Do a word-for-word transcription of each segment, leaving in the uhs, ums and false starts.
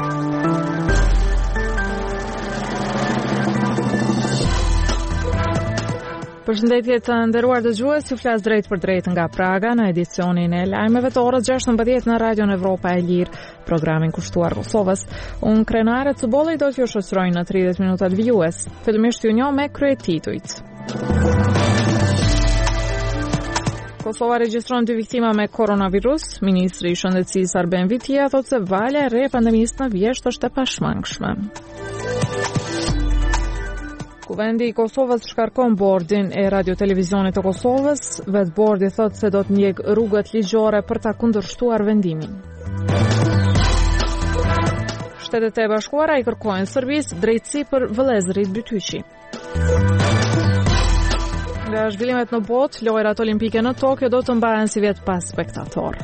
Përshëndetje të nderuar dëgjues, ju flas drejt për drejt nga Praga në edicionin e lajmeve të orës gjashtëmbëdhjetë në Radion Evropa e Lirë, programin kushtuar Kosovës. Unë krenaret së bolli do t'ju shoqërojnë në tridhjetë minuta të vijues. Fillimisht ju njoh me kryetitujt. Kosova regjistron dy viktima me koronavirus. Ministri i Shëndetësisë Arben Vitia thotë se valja e re e pandemisë në vjesht është e pashmangshme. Kuvendi i Kosovës shkarkon bordin e radio-televizionit të Kosovës. Vetë bordi thotë se do të ndjek rrugët ligjore për ta kundërshtuar vendimin. Shtetet e Bashkuara i kërkojnë Serbisë drejtësi për vëllezërit Bytyqi. Nga zhvillimet në botë, lojrat olimpike në Tokyo do të mbahen si vjet pas spektator.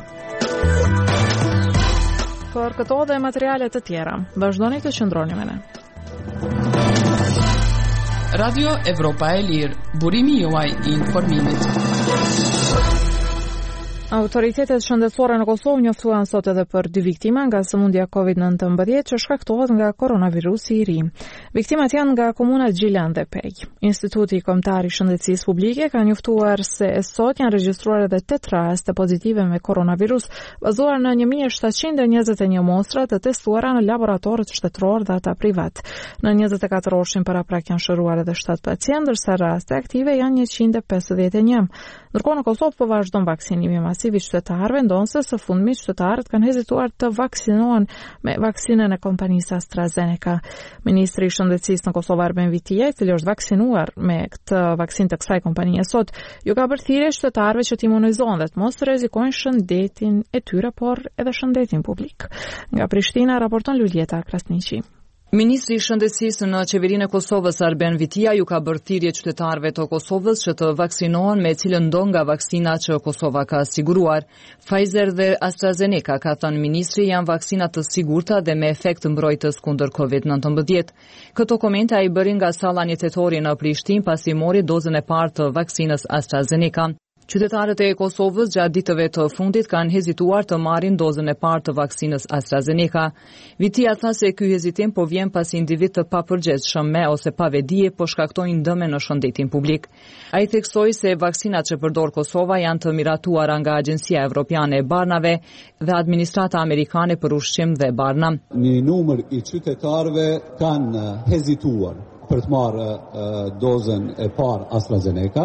Për këto dhe materiale të tjera, vazhdoni të qëndroni me ne. Radio Evropa e Lirë, burimi juaj i informimit. Autoritetet shëndetësore në Kosovë njoftuan sot edhe për dy viktima nga sëmundja kovid nëntëmbëdhjetë që shkaktohet nga koronavirusi i ri. Viktimat janë nga komunat Gjilan dhe Pej. Instituti Kombëtar i Shëndetësisë Publike ka njoftuar se e sot janë regjistruar edhe tetë raste pozitive me koronavirus, bazuar në një mijë shtatëqind e njëzet e një mostra të testuara në laboratorët shtetëror dhe ata privat. Në njëzet e katër orëshin paraprak janë shëruar edhe shtatë pacientë, ndërsa raste aktive janë njëqind e pesëdhjetë e një. Ndërkohë në Kosovë po vazhdon vaksinimi masiv i qytetarëve, ndonse së fundmi qytetarët kanë hezituar të vaksinohen me vaksinën e kompanisë AstraZeneca. Ministri i Shëndetësisë në Kosovë Arben Vitia, i cili është vaksinuar me këtë vaksinë të kësaj kompanie sot, ju ka bërë thirrje qytetarëve që të imunizohen dhe të mos rrezikojnë shëndetin e tyre, por edhe shëndetin publik. Nga Prishtina raporton Luljeta Krasniqi. Ministri i Shëndetësisë në qeverinë e Kosovës Arben Vitia ju ka bërë thirrje qytetarëve të Kosovës që të vaksinohen me cilën do nga vaksina që Kosova ka siguruar. Pfizer dhe AstraZeneca, ka thënë ministri, janë vaksina të sigurta dhe me efekt mbrojtës kundër kovid nëntëmbëdhjetë. Këto komente ai bëri nga salla njëtetori në Prishtinë pasi mori dozën e parë të vaksinës AstraZeneca. Qytetarët e Kosovës gjatë ditëve të fundit kanë hezituar të marrin dozën e parë të vaksinës AstraZeneca. Vitia tha se ky hezitim po vjen pas individ të papërgjegjshëm me ose pa vedije po shkaktojnë dëme në shëndetin publik. Ai theksoi se vaksinat që përdor Kosova janë të miratuara nga Agjencia Evropiane e Barnave dhe Administrata Amerikane për Ushqim dhe Barna. Një numër i qytetarëve kanë hezituar për të marrë uh, dozën e parë AstraZeneca,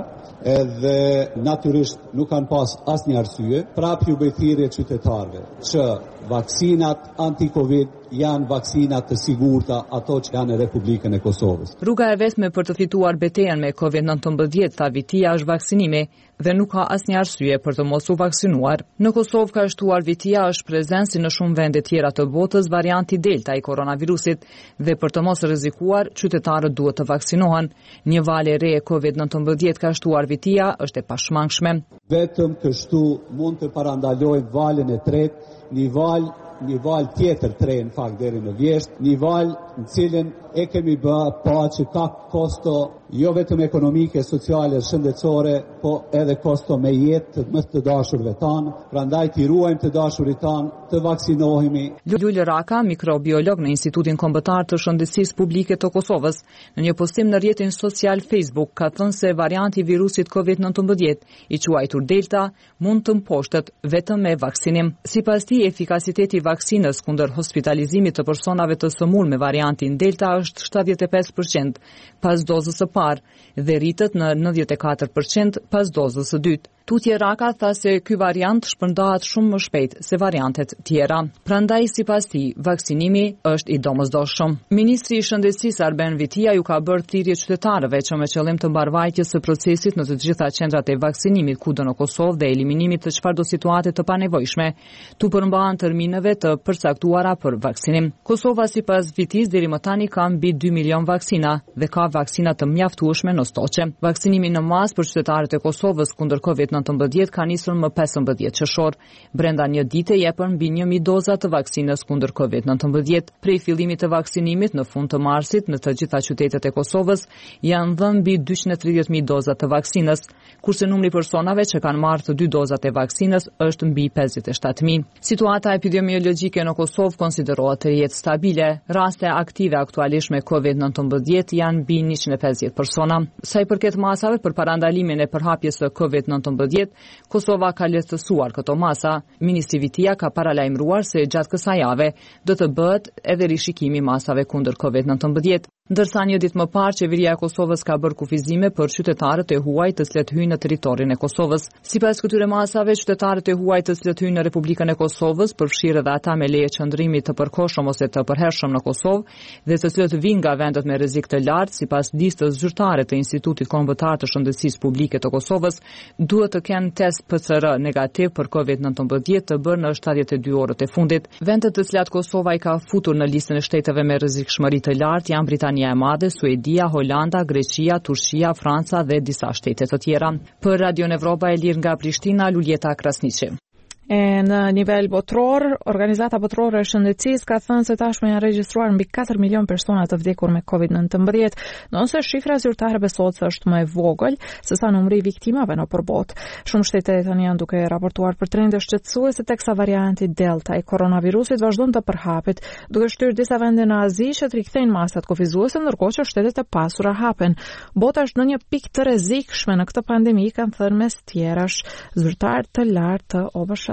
edhe natyrisht nuk kanë pas asnjë arsye. Prap ju bëj thirrje qytetarëve që vaksinat anti-Covid janë vaksinat të sigurta, ato që janë në Republikën e Kosovës. Rruga e vetme për të fituar betejën me kovid nëntëmbëdhjetë, tha Vitia, është vaksinimi dhe nuk ka asnjë arsye për të mos u vaksinuar. Në Kosovë, ka shtuar Vitia, është prezent si në shumë vende tjera të botës varianti Delta i koronavirusit dhe për të mos rrezikuar, qytetarët duhet të vaksinohen. Një valë e re e kovid nëntëmbëdhjetë, ka shtuar Vitia, është e pashmangshme. Vetëm kështu mund të parandalojmë valën e tretë, një valë një val tjetër tre në fakt deri në vjesht, një val në cilën e kemi bë pa që ka kosto jo vetëm ekonomike, sociale, shëndetësore, po edhe kosto me jetë të më të dashurve tanë. Prandaj t'i ruajmë të dashurit tanë, të vaksinohemi. Lul Raka, mikrobiolog në Institutin Kombëtar të Shëndetësisë Publike të Kosovës, në një postim në rrjetin social Facebook, ka thënë se varianti i virusit kovid nëntëmbëdhjetë, i quajtur Delta, mund të mposhtet vetëm me vaksinim. Sipas tij, efikasiteti i vaksinës kundër hospitalizimit të personave të sëmurë me variantin Delta është shtatëdhjetë e pesë përqind pas dozës së parë dhe rritet në nëntëdhjetë e katër përqind pas dozës së dytë. Tutje Raka tha se ky variant shpërndahet shumë më shpejt se variantet tjera. Prandaj, sipas tij, vaksinimi është i domosdoshëm. Ministri i Shëndetësisë Arben Vitia ju ka bërë thirrje qytetarëve që me qëllim të mbarvajtjes së procesit në të gjitha qendrat e vaksinimit kudo në Kosovë dhe eliminimit të çfarëdo situate të panevojshme, tu përmbahen termineve të përcaktuara për vaksinim. Kosova, sipas Vitis, deri më tani ka mbi dy milion vaksina dhe ka vaksina të mjaftueshme në stoqe. Vaksinimi në masë për qytetarët e Kosovës kundër kovid nëntëmbëdhjetë ka nisur më pesëmbëdhjetë qershor. Brenda një dite jepën mbi një mijë doza të vaksinës kundër kovid nëntëmbëdhjetë. Prej fillimit të vaksinimit në fund të marsit në të gjitha qytetet e Kosovës janë dhënë mbi dyqind e tridhjetë mijë doza të vaksinës, kurse numri personave që kanë marrë të dy dozat e vaksinës është mbi pesëdhjetë e shtatë mijë. Situata epidemiologjike në Kosovë konsiderohet të jetë stabile. Raste aktive aktualisht me kovid nëntëmbëdhjetë janë mbi njëqind e pesëdhjetë persona. Sa i përket masave për parandalimin e përhapjes së kovid nëntëmbëdhjetë, Kosova ka lehtësuar këto masa. Ministri Vitia ka paralajmëruar se gjatë kësaj jave do të bëhet edhe rishikimi i masave kundër kovid nëntëmbëdhjetë. Ndërsa një ditë më parë, qeveria e Kosovës ka bërë kufizime për qytetarët e huaj të cilët hyjnë në territorin e Kosovës. Sipas këtyre masave, qytetarët e huaj të cilët hyjnë në Republikën e Kosovës, përfshirë edhe ata me leje qëndrimi të përkohshëm ose të përhershëm në Kosovë dhe të cilët vijnë nga vendet me rrezik të lartë, sipas listës zyrtare të Institutit Kombëtar të Shëndetësisë Publike të Kosovës, duhet të kenë test P C R negativ për kovid nëntëmbëdhjetë të bërë në shtatëdhjetë e dy orët e fundit. Vendet të cilat Kosova i ka futur në listën e shteteve me rrezikshmëri të lartë janë Britania e Madhe, Suedia, Holanda, Greqia, Turqia, Franca dhe disa shtete të tjera. Për Radio Evropa e Lirë nga Prishtina, Luljeta Krasniqi. E në nivel botror, Organizata Botrore e Shëndetësisë ka thënë se tashmë janë regjistruar mbi katër milion persona të vdekur me kovid nëntëmbëdhjetë, nëse shifra zyrtare besohet se është më e vogël se sa numri i viktimave nëpër botë. Shumë shtete tani janë duke raportuar për trende shqetësuese teksa varianti Delta i koronavirusit vazhdon të përhapet, duke shtyrë disa vende në Azi që të rikthejnë masat kufizuese, ndërkohë që shtetet e pasura hapen. Bota është në një pikë të rrezikshme në këtë pandemi, kanë thënë mes tjerash zyrtar të lartë të O B S H-s.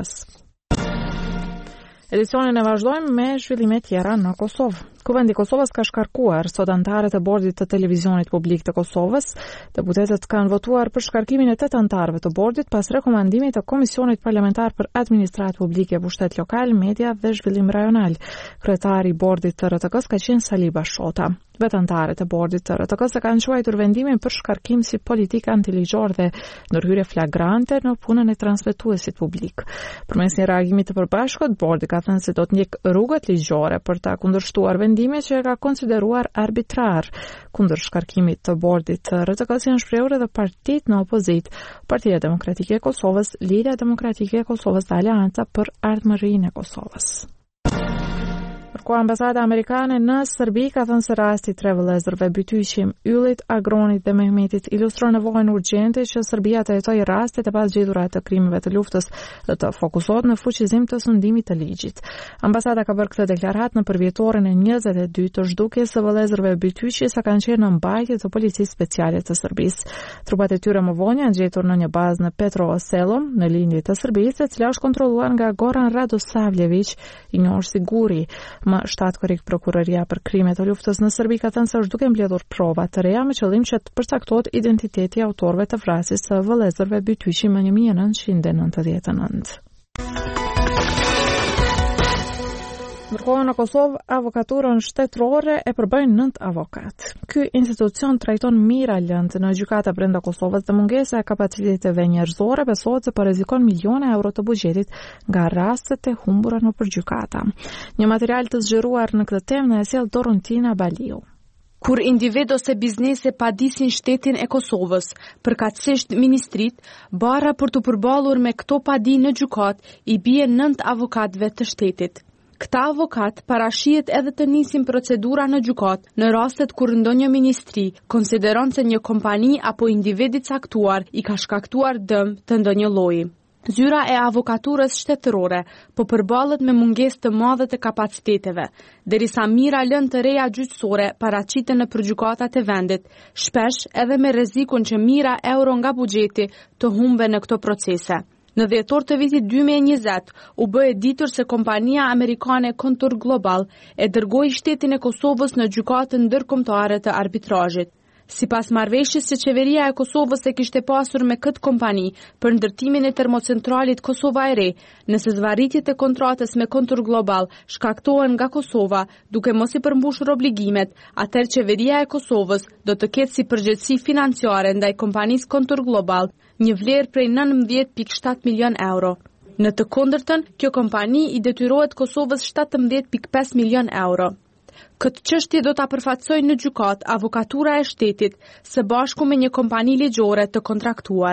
Edicionin e vazhdojmë me zhvillime tjera në Kosovë. Kuvendi i Kosovës ka shkarkuar sot anëtarët e bordit të televizionit publik të Kosovës. Deputetët kanë votuar për shkarkimin e tetë anëtarëve të bordit pas rekomandimit të Komisionit Parlamentar për Administratë Publike, Pushtet Lokal, Media dhe Zhvillim Rajonal. Kryetari i bordit të R T K-s ka qenë Saliba Shota. Vetë anëtarët e bordit të R T K-s kanë quajtur vendimin për shkarkim si politik antiligjor dhe ndërhyrje flagrante në punën e transmetuesit publik. Përmes një reagimi të përbashkët, bordi ka thënë se do të ndjek rrugët ligjore për ta kundërshtuar vendime që e ka konsideruar arbitrar. Kundër shkarkimit të bordit të R T K-s janë shprehur edhe partitë në opozitë, Partia Demokratike e Kosovës, Lidhja Demokratike e Kosovës dhe Aleanca për Ardhmërinë e Kosovës. Ku ambasada amerikane në Serbi ka thënë se rasti tre vëllezërve bytyqim Yllit, Agronit dhe Mehmetit ilustron nevojën urgjente që Serbia të hetojë rastet e pasgjedhura të krimeve të luftës dhe të fokusohet në fuqizim të sundimit të ligjit. Ambasada ka bërë këtë deklaratë në përvjetoren e njëzet e dy të zhdukjes së vëllezërve bytyqi sa kanë qenë në mbajtje të Policisë Speciale të Serbisë. Trupat e tyre më vonë janë gjetur në një bazë në Petrovo Selo, në lindje të Serbisë, e cila është kontrolluar nga Goran Radosavljević, i njohur si Guri. Më shtatë korrekt prokuroria për krimet e luftës në Serbi ka thënë se është duke mbledhur prova të reja me qëllim që të përcaktohet identiteti i autorëve të vrasjes së vëllezërve bytyqi më një mijë e nëntëqind e nëntëdhjetë e nëntë. Ndërkohë në Kosovë, avokaturën shtetërore e përbëjnë nëntë avokat. Ky institucion trajton mira lëndë në gjykata brenda Kosovës dhe mungesa e kapaciteteve njerëzore besohet se po rrezikon miliona euro të buxhetit nga rastet e humbura nëpër gjykata. Një material të zgjeruar në këtë temë na e sjell Dorontina Baliu. Kur individ ose biznese padisin shtetin e Kosovës, përkatësisht ministrit, bara për të përballur me këto padi në gjykat, i bie nëntë avokatëve të shtetit. Këta avokat parashihet edhe të nisin procedura në gjykat në rastet kur ndonjë ministri konsideron se një kompani apo individi caktuar i ka shkaktuar dëm të ndonjë lloji. Zyra e avokaturës shtetërore po përballet me mungesë të madhe të kapaciteteve, derisa mira lëndë të reja gjyqësore paraqiten në përgjykatat e vendit, shpesh edhe me rrezikun që mira euro nga buxheti të humbe në këto procese. Në dhjetor të vitit dy mijë e njëzet, u bë e ditur se kompania amerikane Contour Global e dërgoi shtetin e Kosovës në gjykatën ndërkombëtare të arbitrazhit. Sipas marrëveshjes që qeveria e Kosovës e kishte pasur me këtë kompani për ndërtimin e termocentralit Kosova e Re, nëse zvarritjet e kontratës me Contour Global shkaktohen nga Kosova, duke mos i përmbushur obligimet, atëherë qeveria e Kosovës do të ketë si përgjegjësi financiare ndaj kompanisë Contour Global një vlerë prej nëntëmbëdhjetë pikë shtatë milion euro. Në të kundërtën, kjo kompani i detyrohet Kosovës shtatëmbëdhjetë pikë pesë milion euro. Këtë çështje do ta përfaqësojë në gjykat avokatura e shtetit së bashku me një kompani ligjore të kontraktuar.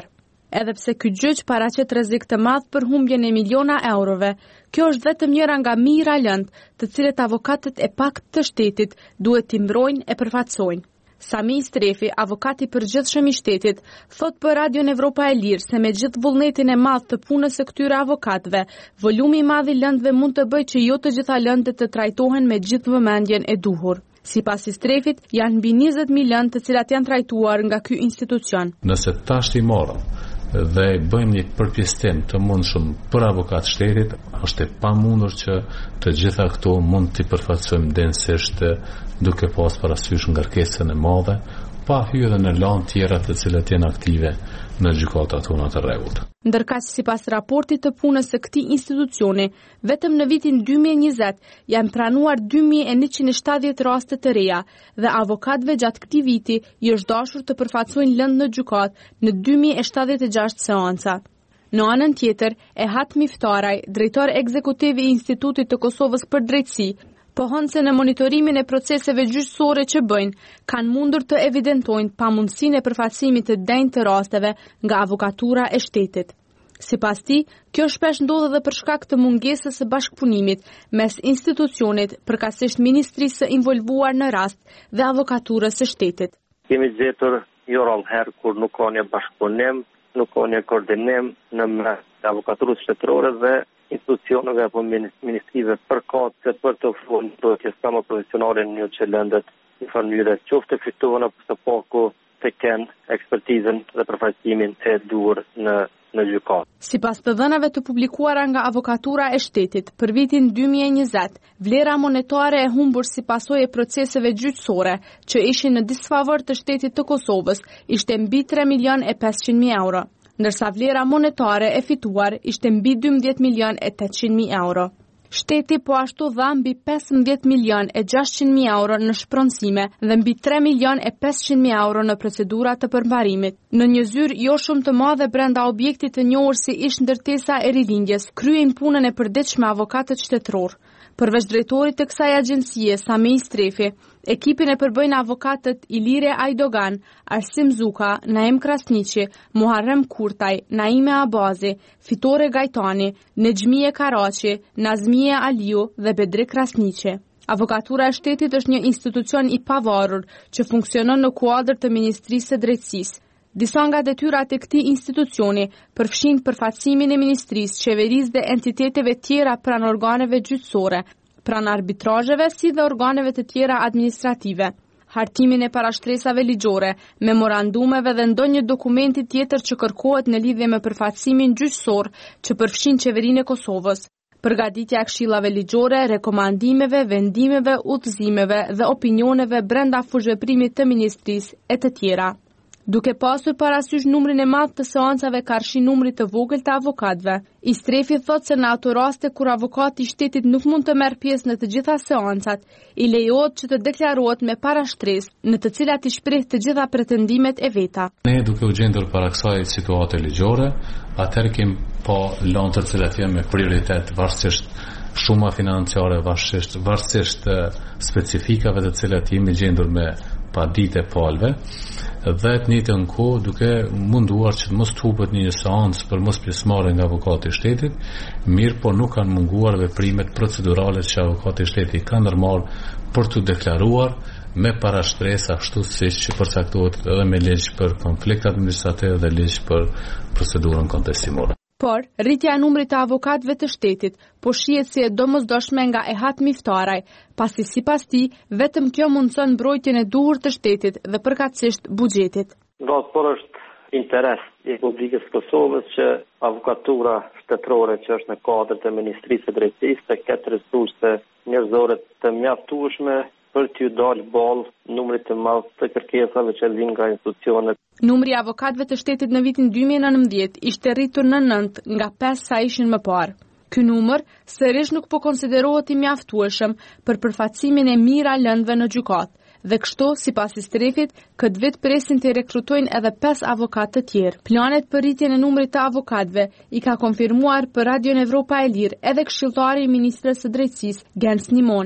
Edhe pse ky gjyq paraqet rrezik të madh për humbjen e miliona eurove, kjo është vetëm njëra nga mijëra lëndë të cilët avokatët e pakt të shtetit duhet t'i mbrojnë e përfaqësojnë. Sami Strefi, avokati i përgjithshëm i shtetit, thot për Radion Evropa e Lirë se me gjithë vullnetin e madh të punës së këtyre avokatëve, volumi i madh i lëndëve mund të bëjë që jo të gjitha lëndët të trajtohen me gjithë vëmendjen e duhur. Sipas Strefit, janë mbi njëzet mijë lëndë të cilat janë trajtuar nga ky institucion. Nëse tash i morëm dhe bëjmë një përpjestim të mundshëm për avokat shtetit, është e pamundur që të gjitha këto mund t'i përfaqësojmë densisht duke pas parasysh ngarkesën e madhe, pa hyrë në lanë tjera të cilat janë aktive në gjykatat tona të rregullt. Ndërkaq sipas raportit të punës së këtij institucioni, vetëm në vitin dy mijë e njëzet janë pranuar dy mijë e njëqind e shtatëdhjetë raste të reja dhe avokatëve gjatë këtij viti i është dashur të përfaqësojnë lëndë në gjykat në dy mijë e shtatëdhjetë e gjashtë seanca. Në anën tjetër, Ehat Miftaraj, drejtor ekzekutiv i Institutit të Kosovës për Drejtësi, pohon se në monitorimin e proceseve gjyqësore që bëjnë, kanë mundur të evidentojnë pamundësinë e përfaqësimit të denjtë të rasteve nga avokatura e shtetit. Sipas tij, kjo shpesh ndodh edhe për shkak të mungesës së bashkëpunimit mes institucionit, përkatësisht ministrisë së involvuar në rast dhe avokaturës së shtetit. Kemi gjetur jo rallëherë kur nuk ka një bashkëpunim, nuk ka një koordinim në mes avokaturës shtetërore dhe institucioneve apo ministrive përkatëse për të ofruar një përgjigje sa më profesionale në një lëndët në mënyrë qoftë fituan apo së paku të kenë ekspertizën dhe përfaqësimin e duhur në në gjykat. Sipas të dhënave të publikuara nga avokatura e shtetit për vitin dy mijë e njëzet, vlera monetare e humbur si pasojë e proceseve gjyqësore që ishin në disfavor të shtetit të Kosovës ishte mbi tre milion e pesëqind mijë euro, ndërsa vlera monetare e fituar ishte mbi dymbëdhjetë milion e tetëqind mijë euro. Shteti po ashtu dha mbi pesëmbëdhjetë milion e gjashtëqind mijë euro në shpronësime dhe mbi tre milion e pesëqind mijë euro në procedura të përmbarimit. Në një zyrë jo shumë të madhe brenda objektit të njohur si ish ndërtesa e rilindjes, kryejnë punën e përditshme avokatët shtetëror. Përveç drejtorit të kësaj agjencie, Sami Strefi, ekipin e përbëjnë avokatët Ilire Ajdogan, Arsim Zuka, Naim Krasniqi, Muharrem Kurtaj, Naime Abazi, Fitore Gajtani, Nexhmije Karaçi, Nazmije Aliu dhe Bedri Krasniqi. Avokatura e shtetit është një institucion i pavarur që funksionon në kuadër të Ministrisë së Drejtësisë. Disa nga detyrat e këtij institucioni përfshin përfaqësimin e ministrisë, qeverisë dhe entiteteve tjera pranë organeve gjyqësore, pranë arbitrazheve si dhe organeve të tjera administrative, hartimin e parashtresave ligjore, memorandumeve dhe ndonjë dokumenti tjetër që kërkohet në lidhje me përfaqësimin gjyqësor që përfshin qeverinë e Kosovës, përgatitja e këshillave ligjore, rekomandimeve, vendimeve, udhëzimeve dhe opinioneve brenda fushëveprimit të ministrisë e të tjera. Duke pasur parasysh numrin e madh të seancave karshi numrit të vogël të avokatëve, i Strefi thot se në ato raste kur avokati i shtetit nuk mund të merr pjesë në të gjitha seancat, i lejohet që të deklarohet me parashtresë, në të cilat i shpreh të gjitha pretendimet e veta. Ne duke u gjendur para kësaj situate ligjore, atëherë kemi pa lëndë të cilat janë me prioritet varësisht shuma financiare, varësisht varësisht specifikave të cilat jemi gjendur me padite palve, dhe të njëjtën kohë duke munduar që të mos të hupet një seancë për mos pjesëmarrje nga avokati i shtetit, mirë po nuk kanë munguar veprimet procedurale që avokati i shtetit ka ndërmarrë për të deklaruar me parashtresë ashtu siç që përcaktohet edhe me ligj për konflikt administrativ dhe ligj për procedurën kontestimore. Por, rritja e numrit të avokatëve të shtetit po shihet si e domosdoshme nga Ehat Miftaraj, pasi sipas tij vetëm kjo mundson mbrojtjen e duhur të shtetit dhe përkatësisht buxhetit. Por është interes i Republikës së Kosovës që avokatura shtetërore që është në kuadër të Ministrisë së Drejtësisë të ketë resurse njerëzore të mjaftueshme për t'ju dalë ball numrit të madh të kërkesave që vijnë nga institucionet. Numri i avokatëve të shtetit në vitin dy mijë e nëntëdhjetë ishte rritur në nëntë nga pesë sa ishin më parë. Ky numër sërish nuk po konsiderohet i mjaftueshëm për përfaqësimin e mira lëndëve në gjykat, dhe kështu, sipas Strefit, këtë vit presin të rekrutojnë edhe pesë avokatë të tjerë. Planet për rritjen e numrit të avokatëve i ka konfirmuar për Radion Evropa e Lirë edhe këshilltari i Ministrisë së Drejtësisë, Gens Nimoni.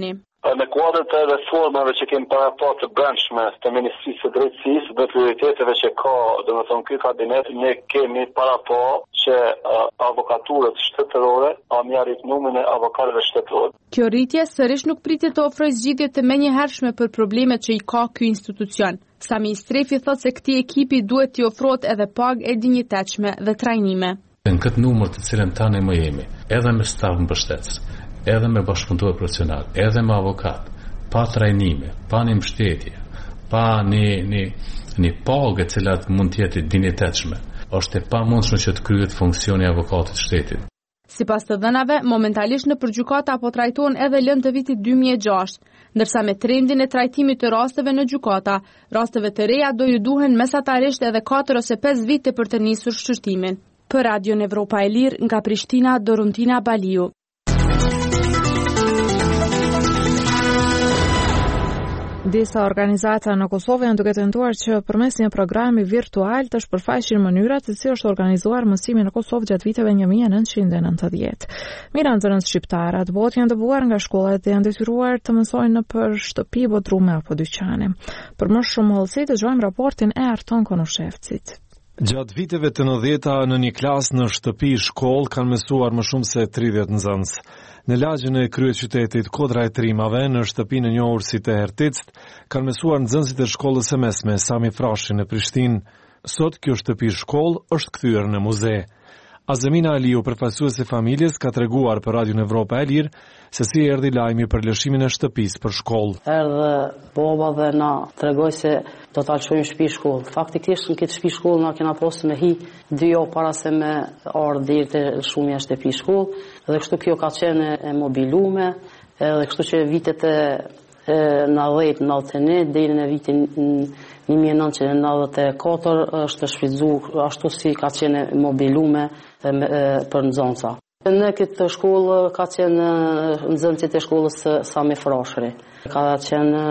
Në kuadrët e reformave që kemi paraparë të brendshme të Ministrisë së Drejtësisë dhe prioriteteve që ka, domethënë ky kabinet, ne kemi paraparë që uh, avokaturët shtetërore a mjarit numrin e avokatëve shtetëror. Kjo rritje sërish nuk pritet të ofrojë zgjidhje të menjëhershme për problemet që i ka ky institucion. Sami Strefi thot se këtij ekipi duhet t'i ofrohet edhe pagë e dinjitetshme dhe trajnime. Në këtë numër të cilën tani më jemi, edhe me staf mbështetës, edhe me bashkëpunëtor profesional, edhe me avokat, pa trajnime, pa një mbështetje, pa një, një, një pagë e cilat mund të jetë dinjitetshme, është e pamundshme që të kryhet funksioni i avokatit shtetit. Sipas të dhënave, momentalisht në përgjykata apo trajtohen edhe lënë të vitit dy mijë e gjashtë, ndërsa me trendin e trajtimit të rasteve në gjykata, rasteve të reja do ju duhen mesatarisht edhe katër ose pesë vite për të nisur shqyrtimin. Për Radion Evropa e Lirë, nga Prishtina, Doruntina Baliu. Disa organizata në Kosovë janë duke tentuar që përmes një programi virtual të shpërfaqin mënyrat se si është organizuar mësimi në Kosovë gjatë viteve një mijë e nëntëqind e nëntëdhjetë. Migrantë shqiptarë atë botë janë dëbuar nga shkollat dhe janë detyruar të mësojnë nëpër shtëpi, bodrume apo dyqane. Për më shumë hollësi dëgjojmë raportin e Arton Konushevcit. Gjatë viteve të nëntëdhjeta në një klasë në shtëpi shkollë kanë mësuar më shumë se tridhjetë nxënës. Në lagjën e kryeqytetit Kodra e Trimave, në shtëpinë e njohur si Te Herticët, kanë mësuar nxënësit e shkollës së mesme Sami Frashi në Prishtinë. Sot kjo shtëpi shkollë është kthyer në muze. Azemina Aliu, përfaqësuese e familjes, ka treguar për Radion Evropa e Lirë se si erdhi lajmi për lëshimin e shtëpisë për shkollë. Erdhe baba dhe na tregoi se do ta lëshojmë shtëpi shkollë. Faktikisht në këtë shtëpi shkollë na kena pasur me hi dy javë para se me ardhë deri te lëshumja e shtëpi shkollë, dhe kështu kjo ka qenë e mobilume, edhe kështu që vitet e nëntëdhjetë nëntëdhjetë e një deri në vitin një mijë e nëntëqind e nëntëdhjetë e katër është shfrytzuar ashtu si ka qenë mobilume për nxënësa. Në këtë shkollë ka qenë nxënësit e shkollës Sami Frashëri. Ka qenë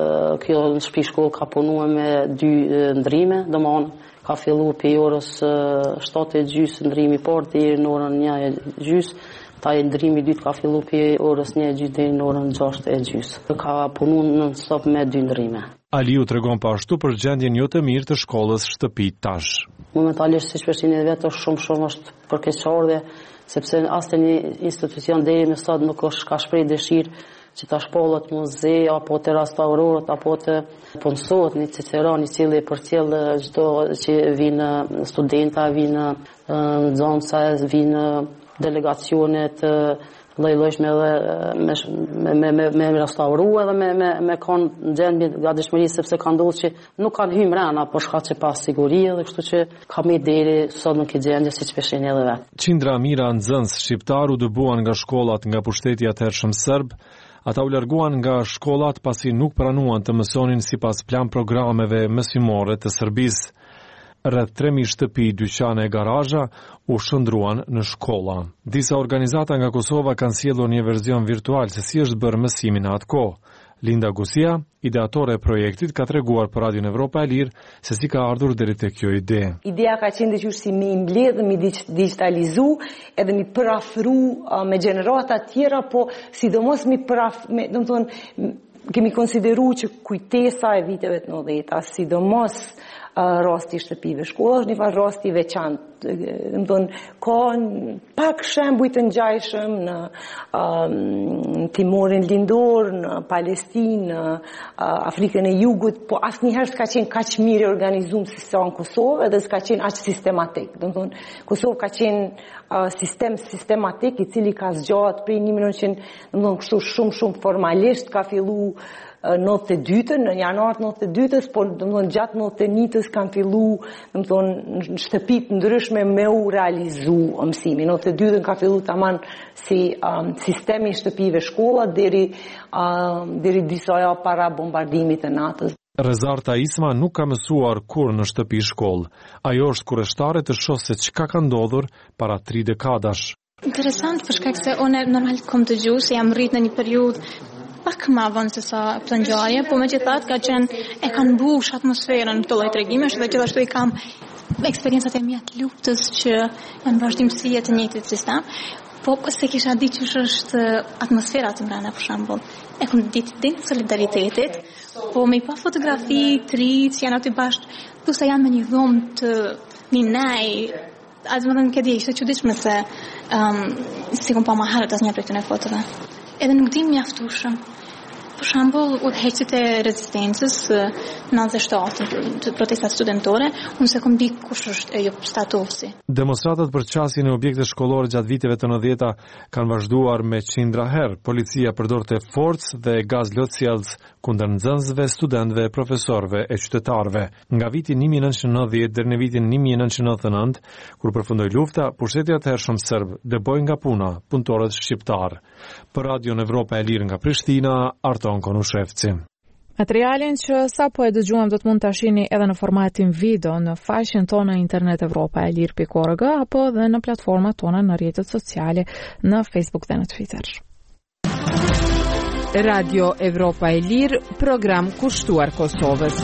kjo në shtëpi shkollë ka punuar me dy ndrime, domthonë ka filluar për orës shtatë e gjys ndrimi i parë deri në orën një e gjys. Ta e ndrimi i dytë ka filluar për orës një e gjys deri në orën gjashtë e gjys. Ka punuar non-stop me dy ndrime. Aliu tregon pashtu për gjendjen jo të mirë të shkollës shtëpi tash. Momentalisht siç përshini vetë është shumë shumë është përkeqësardhje, sepse asnjë një institucion deri më sot nuk është ka shpreh dëshirë që ta shpollet muze apo të restaurorët apo të punësohet një Ciceron i cili përcjell çdo që vinë studenta, vinë nxënësa, vinë delegacionet lloj-llojshme dhe me me me me restaurua dhe me me me kanë gjendje gatishmëri sepse ka ndodhur që nuk kanë hyrë mbrana për shkak të pas sigurie dhe kështu që ka më deri sot në këtë gjendje siç peshin edhe vet. Qindra mira nxënës shqiptar u dëbuan nga shkollat nga pushteti i atëhershëm serb. Ata u larguan nga shkollat pasi nuk pranuan të mësonin sipas plan programeve mësimore të Serbisë. Rreth tre mijë shtëpi, dyqane e garazha u shndruan në shkolla. Disa organizata nga Kosova kanë sjellur një version virtual se si është bërë mësimi në atë kohë. Linda Gusia, ideatore e projektit, ka treguar për Radion Evropa e Lirë se si ka ardhur deri te kjo ide. Ideja ka qenë diçka si mi mbledh, mi digitalizu, edhe mi përafru uh, me gjenerata të tjera, po sidomos mi përaf, me, domethënë, kemi konsideruar që kujtesa e viteve të nëntëdhjetë, sidomos uh, rasti i shtëpive shkolla është një farë rasti i veçantë. Domethënë ka pak shembuj të ngjajshëm në uh, Timorin Lindor, në Palestinë, në uh, Afrikën e Jugut, po asnjëherë s'ka qenë kaq mirë organizuar si sa në Kosovë dhe s'ka qenë aq sistematik. Domethënë Kosovë ka qenë uh, sistem sistematik i cili ka zgjatur prej një mijë e nëntëqind, domethënë kështu shumë shumë formalisht ka filluar nëntëdhjetë e dytën, në janar nëntëdhjetë e dytës, por domethënë gjatë nëntëdhjetë e njëjtës kanë filluar domethënë në shtëpi të ndryshme me u realizu mësimi. nëntëdhjetë e dytën ka filluar tamam si um, sistemi i shtëpive shkolla deri um, deri disa javë para bombardimit të natës. Rezarta Isma nuk ka mësuar kur në shtëpi shkollë. Ajo është kurreshtare të shohë se çka ka ndodhur para tri dekadash. Interesant për shkak se unë normal kom të gjuhë se jam rrit në një periudhë pak më avon se sa plangjarje, po me gjithat ka qenë e kanë mbush atmosferën të lloj tregimesh dhe gjithashtu i kam eksperiencat e mia të luftës që janë vazhdimësi të njëjtit sistem. Po se kisha ditë që është atmosfera të mbrana për shembull. E kam ditë din solidaritetit, po me pa fotografi të rinj që janë aty bashkë, plus se janë në një dhomë të minaj. Atë më thënë këtë ishte çuditshme se um, si kom pa më herët asnjë prej këtyre fotove. Edhe nuk dim mjaftueshëm. Për shembull, udhëheqësit e rezistencës nëntëdhjetë e shtatë të protestat studentore, unë se kom di kush është Eyüp Statosi. Demonstratat për qasjen e objekte shkollore gjatë viteve të nëntëdhjetë kanë vazhduar me qindra herë. Policia përdorte forcë dhe gaz lotësjellës kundër nxënësve, studentëve, profesorëve e qytetarëve. Nga viti një mijë nëntëqind e nëntëdhjetë deri në vitin një mijë nëntëqind e nëntëdhjetë e nëntë, kur përfundoi lufta, pushteti atëhershëm serb dëboi nga puna punëtorët shqiptar. Për Radion Evropa e Lirë nga Prishtina, Arton Konushevci. Materialin që sa po e dëgjuam do të mund të shihni edhe në formatin video në faqen tonë internet Evropa e Lirë pikë org apo dhe në platformat tona në rrjetet sociale në Facebook dhe në Twitter. Radio Evropa e Lirë, program kushtuar Kosovës.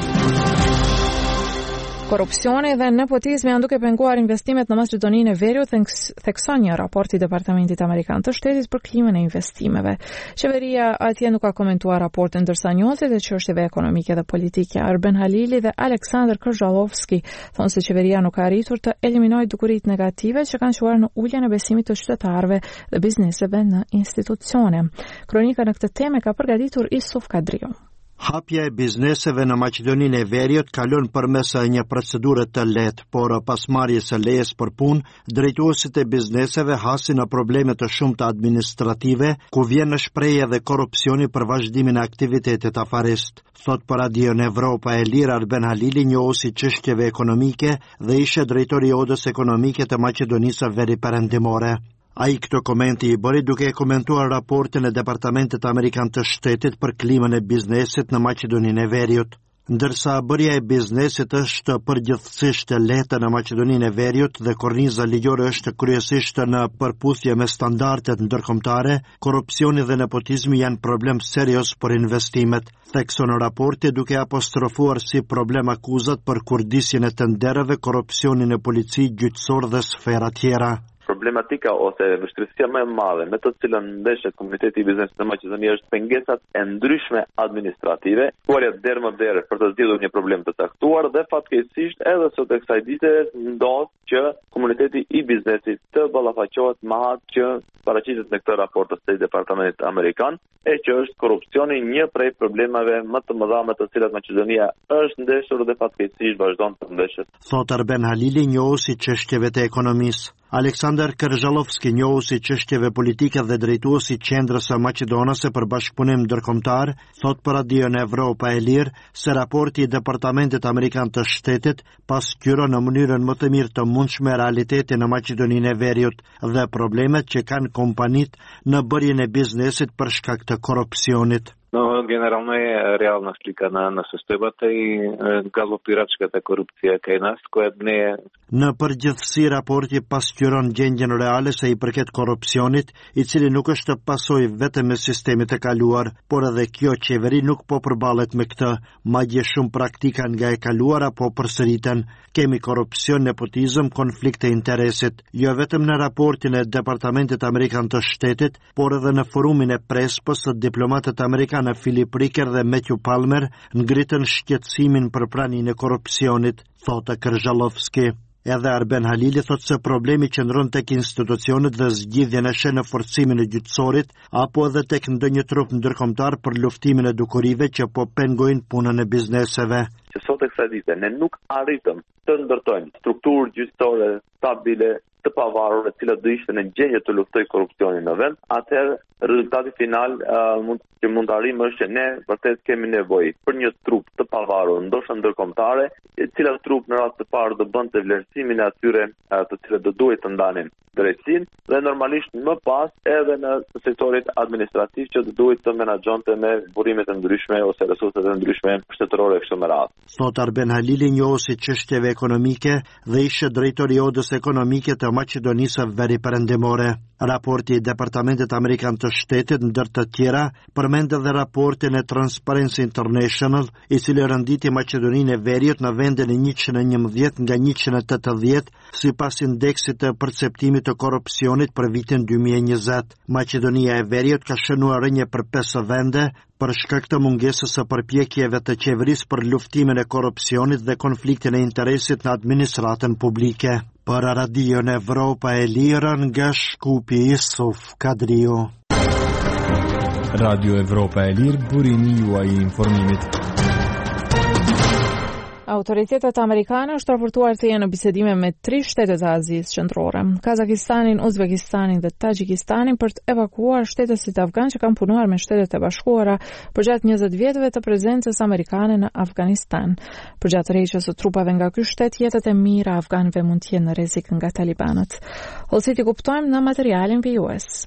Korrupsioni dhe nepotizmi janë duke penguar investimet në Maqedoninë e Veriut, thekson një raport i Departamentit Amerikan të Shtetit për klimën e investimeve. Qeveria atje nuk ka komentuar raportin, ndërsa njohësit e çështjeve ekonomike dhe politike Arben Halili dhe Aleksandr Kërxhallovski thonë se qeveria nuk ka arritur të eliminojë dukuritë negative që kanë çuar në uljen e besimit të qytetarëve dhe bizneseve në institucione. Kronika në këtë temë ka përgatitur Isuf Kadriu. Hapja e bizneseve në Maqedoninë e Veriut kalon përmes një procedure të lehtë, por pas marrjes së lejes për punë, drejtuesit e bizneseve hasin në probleme të shumta administrative, ku vjen në shprehje edhe korrupsioni për vazhdimin e aktivitetit afarist. Thot për Radion Evropa e Lirë Arben Halili, njohuesi çështjeve ekonomike dhe ishte drejtori i Odës Ekonomike të Maqedonisë së Veri Perëndimore. A i këto komenti i bëri duke komentuar raportin e Departamentit Amerikan të Shtetit për klimën e biznesit në Maqedoninë e Veriut. Ndërsa bërja e biznesit është përgjithsisht e lehtë në Maqedoninë e Veriut dhe korniza ligjore është kryesisht në përputhje me standardet ndërkombëtare, korrupsioni dhe nepotizmi janë problem serioz për investimet, thekson raporti duke apostrofuar si problem akuzat për kurdisjen e tendereve, korrupsionin e polici, gjyqësor dhe sfera tjera. Problematika ose vështirësia më e madhe me të cilën ndeshet komuniteti i biznesit në Maqedoni është pengesat e ndryshme administrative, kuaja derë më derë për të zgjidhur një problem të caktuar dhe fatkeqësisht edhe sot e kësaj dite ndodh që komuniteti i biznesit të ballafaqohet me atë që paraqitet në këtë raport të State Departamentit Amerikan, e që është korrupsioni një prej problemeve më të mëdha me të cilat Maqedonia është ndeshur dhe fatkeqësisht vazhdon të ndeshet. Thot Arben Halili, njohuesi çështjeve të ekonomisë. Aleksandr Kërxhallovski, njohuesi çështjeve politike dhe drejtuesi i Qendrës së Maqedonase për bashkëpunim ndërkombëtar, thot për Radion Evropa e Lirë se raporti i Departamentit Amerikan të Shtetit pasqyron në mënyrën më të mirë të mundshme realitetin në Maqedoninë e Veriut dhe problemet që kanë kompanitë në bërjen e biznesit për shkak të korrupsionit. Но генерално е реална слика на, на системата и е, галопирачката корупция кај нас, която не е... Në përgjithësi, raporti pasqyron gjendjen reale se i përket korrupsionit, i cili nuk është pasojë vetëm e sistemit e kaluar, por edhe kjo qeveri nuk po përballet me këtë, madje shumë praktika nga e kaluara po përsëriten. Kemi korrupsion, nepotizëm, konflikte interesit, jo vetëm në raportin e Departamentit Amerikan të Shtetit, por edhe në forumin e Prespës të diplomatët amerikanë Philip Ricker dhe Matthew Palmer ngritën shqetësimin për praninë e korrupsionit, thotë Kërxhallovski. Edhe Arben Halili thot se problemi qëndron tek institucionet dhe zgjidhjen e shë në forcimin e gjyqësorit apo edhe tek ndonjë trup ndërkombëtar për luftimin e dukurive që po pengojnë punën e bizneseve. Që sot e kësaj dite ne nuk arritëm të ndërtojmë strukturë gjyqësore stabile të pavarur e cilat do ishte në gjendje të luftoj korrupsionin në vend, atëherë rezultati final uh, mund, që mund të arrijmë është që ne vërtet kemi nevojë për një trup të pavarur, ndoshta ndërkombëtare, e cila trup në rast të parë do bënte vlerësimin e atyre uh, të cilët do duhet të ndanin drejtësinë dhe normalisht më pas edhe në sektorit administrativ që do duhet të menaxhonte me burimet e ndryshme ose resurset e ndryshme shtetërore kështu me radhë. thot Arben Halili, njohësi çështjeve ekonomike dhe ishte drejtori i Odës Ekonomike të Maqedonisë Veri Perëndimore. Raporti i Departamentit Amerikan të Shtetit, ndër të tjera, përmend edhe raportin e Transparency International, i cili renditi Maqedoninë e Veriut në vendin e njëqind e njëmbëdhjetë nga njëqind e tetëdhjetë sipas indeksit të perceptimit të korrupsionit për vitin dy mijë e njëzet. Maqedonia e Veriut ka shënuar rënje për pesë vende për shkak të mungesës së përpjekjeve të qeverisë për luftimin e korrupsionit dhe konfliktin e interesit në administratën publike. Për Radion Evropa e Lirë nga Shkupi, Isuf Kadriu. Radio Evropa e Lirë, burimi juaj i informimit. Autoritetet amerikane është raportuar të jenë në bisedime me tri shtetet e Azisë qendrore, Kazakistanin, Uzbekistanin dhe Tajikistanin, për të evakuuar shtetesit afgan që kanë punuar me Shtetet e Bashkuara përgjatë njëzet vjetëve të prezencës amerikane në Afganistan. Përgjatë rrjedhjes së trupave nga ky shtet, jetët e mira afganëve mund të jenë në rrezik nga talibanët. Ose ti kuptojmë në materialin vijues.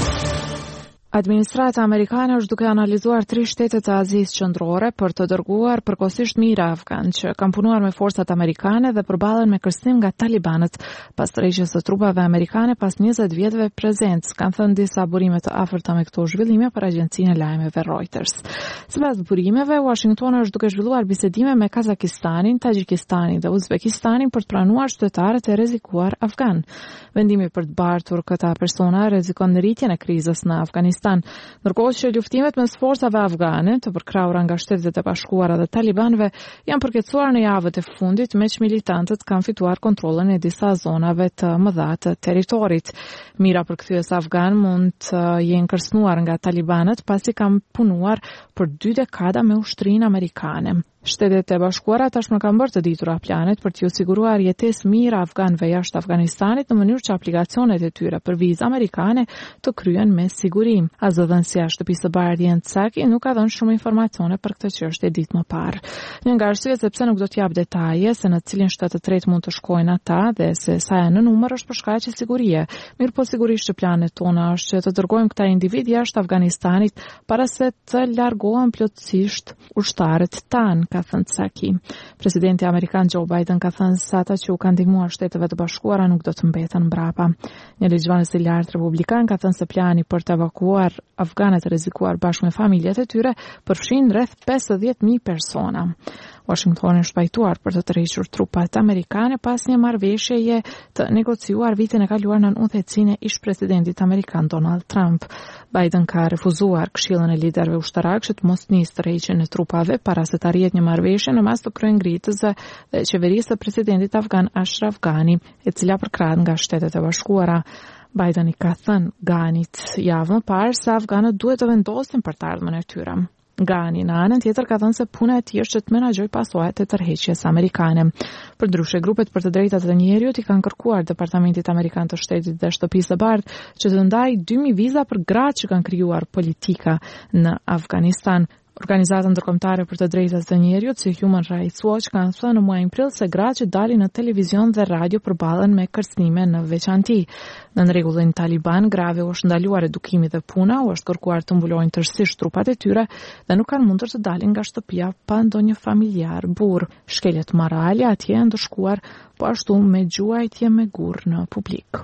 Administrata amerikane është duke analizuar tri shtetet e Azisë qendrore për të dërguar përkohësisht mijëra afganë që kanë punuar me forcat amerikane dhe përballen me kërcënim nga talibanët pas tërheqjes së trupave amerikane pas njëzet vjetëve prezencë, kanë thënë disa burime të afërta me këto zhvillime për agjencinë e lajmeve Reuters. Sipas burimeve, Washingtoni është duke zhvilluar bisedime me Kazakistanin, Tajikistanin dhe Uzbekistanin për të pranuar qytetarët e rrezikuar afgan. Vendimi për të bartur këta persona rrezikon rritjen e krizës në Afganistan. Ndërkohë që luftimet mes forcave afgane të përkrahura nga Shtetet e Bashkuara dhe talibanëve janë përkecuar në javët e fundit, me që militantët kanë fituar kontrollin e disa zonave të mëdha të territorit. Mira përkthyes afgan mund të jenë kërcënuar nga talibanët pasi kanë punuar për dy dekada me ushtrinë amerikane. Shtetet e Bashkuara tashmë kanë bërë të ditura planet për t'ju siguruar jetesë mirë afganëve jashtë Afganistanit në mënyrë që aplikacionet e tyre për vizë amerikane të kryen me siguri. Zëdhënësia e Shtëpisë së Bardhë Tsaki nuk ka dhënë shumë informacione për këtë çështje ditë më parë. Një nga arsyet sepse nuk do të jap detaje se në cilin shtet të tretë mund të shkojnë ata dhe se sa janë në numër është për shkak të sigurie. Mirë po sigurisht që planet tona është që të dërgojmë këta individ jashtë Afganistanit para se të largohen plotësisht ushtarët tanë, ka thënë Tsaki. Presidenti amerikan Joe Biden ka thënë se ata që u kanë ndihmuar Shteteve të Bashkuara nuk do të mbeten mbrapa. Një ligjvënës i lartë republikan ka thënë se plani për të evakuuar afganët e rrezikuar bashkë me familjet e tyre përfshin rreth pesëdhjetë mijë persona. Washingtoni është pajtuar për të tërhequr trupat amerikane pas një marrëveshjeje të negociuar vitin e kaluar në udhëhecinë e ish-presidentit amerikan Donald Trump. Biden ka refuzuar këshillën e liderëve ushtarak që të mos nisë tërheqjen e trupave para se të arrihet një marrëveshje në mes të kryengritësve dhe qeverisë së presidentit afgan Ashraf Ghani, e cila përkrahet nga Shtetet e Bashkuara. Biden i ka thënë Ghanit javën e parë se afganët duhet të vendosin për të ardhmen e tyre. Ghani në anën tjetër ka thënë se puna e tij është që të menaxhojë pasojat e tërheqjes amerikane. Përndryshe, grupet për të drejtat e njerëzit i kanë kërkuar Departamentit Amerikan të Shtetit dhe Shtëpisë së Bardhë që të ndajë dy mijë viza për gratë që kanë krijuar politika në Afganistan. Organizata ndërkombëtare për të drejtat e njerëzit si Human Rights Watch kanë thënë në muajin prill se gratë që dalin në televizion dhe radio përballen me kërcënime në veçanti. Në rregullin taliban, grave u është ndaluar edukimi dhe puna, u është kërkuar të mbulojnë tërësisht trupat e tyre dhe nuk kanë mundur të dalin nga shtëpia pa ndonjë familjar burr. Shkeljet morale atje janë ndëshkuar, po ashtu me gjuajtje me gurr në publik.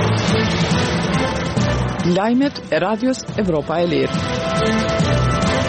Lajmet e Radios Evropa e Lirë.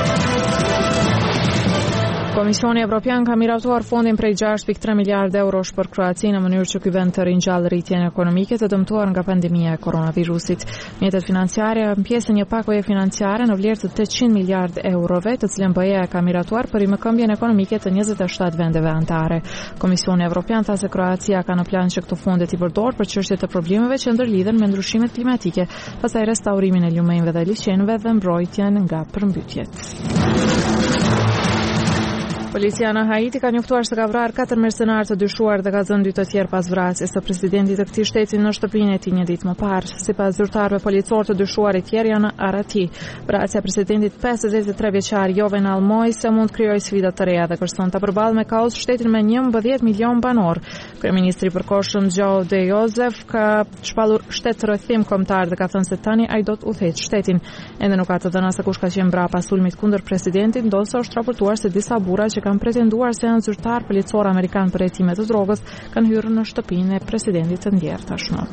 Komisioni Evropian ka miratuar fondin prej gjashtë pikë tre miliardë eurosh për Kroacinë në mënyrë që ky vend të ringjallë rritjen ekonomike të dëmtuar nga pandemia e koronavirusit. Mjetet financiare janë pjesë e një pakoje financiare në vlerë të tetëqind miliardë eurove, të cilën B E A ka miratuar për rimëkëmbjen ekonomike të njëzet e shtatë vendeve anëtare. Komisioni Evropian tha se Kroacia ka në plan që këto fonde të përdorë për çështjet e problemeve që ndërlidhen me ndryshimet klimatike, pastaj restaurimin e lumenjve dhe liçenëve dhe mbrojtjen nga përmbytjet. Policia në Haiti ka njoftuar se ka vrarë katër mercenarë të dyshuar dhe ka zënë dy të tjerë pas vrasjes së presidentit të këtij shteti në shtëpinë e tij një ditë më parë. Sipas zyrtarëve policor, të dyshuarit tjerë janë në Arati. Vrasja e presidentit pesëdhjetë e tre vjeçar Joven Almoj se mund krijojë sfida të reja dhe kërson ta përballë me kaos shtetin me njëmbëdhjetë milion banor. Kryeministri i përkohshëm Joe De Joseph ka shpallur shtet rrethim kombëtar dhe ka thënë se tani ai do të udhëheqë shtetin. Ende nuk ka të dhëna se kush ka qenë mbrapa sulmit kundër presidentit, ndosë është raportuar se disa burra që që kanë pretenduar se janë zyrtar policor amerikan për hetimet të drogës kanë hyrë në shtëpinë e presidentit të ndjerë tashmë.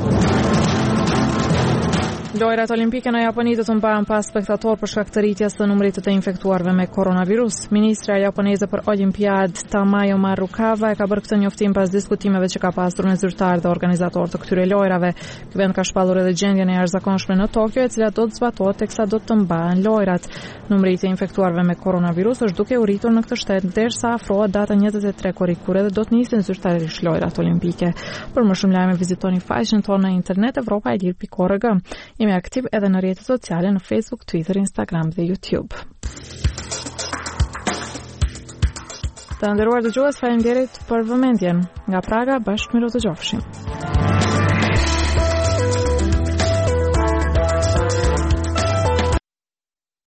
Lojrat olimpike në Japoni do të mbahen pa spektator për shkak të rritjes së numrit të infektuarve me koronavirus. Ministra japoneze për Olimpiad Tamayo Marukawa e ka bërë këtë njoftim pas diskutimeve që ka pasur me zyrtarë dhe organizatorë të këtyre lojrave. Ky vend ka shpallur edhe gjendjen e jashtëzakonshme në Tokyo, e cila do të zbatohet teksa do të mbahen lojrat. Numri i infektuarve me koronavirus është duke u rritur në këtë shtet derisa afrohet data njëzet e tre korrikore dhe do të nisin zyrtarisht lojrat olimpike. Për më shumë lajme vizitoni faqen tonë në internet europa e lir pikë org. Jemi aktiv edhe në rrjetet sociale në Facebook, Twitter, Instagram dhe YouTube. Të nderuar dëgjues, faleminderit për vëmendjen. Nga Praga, bashkë miru të gjofshim.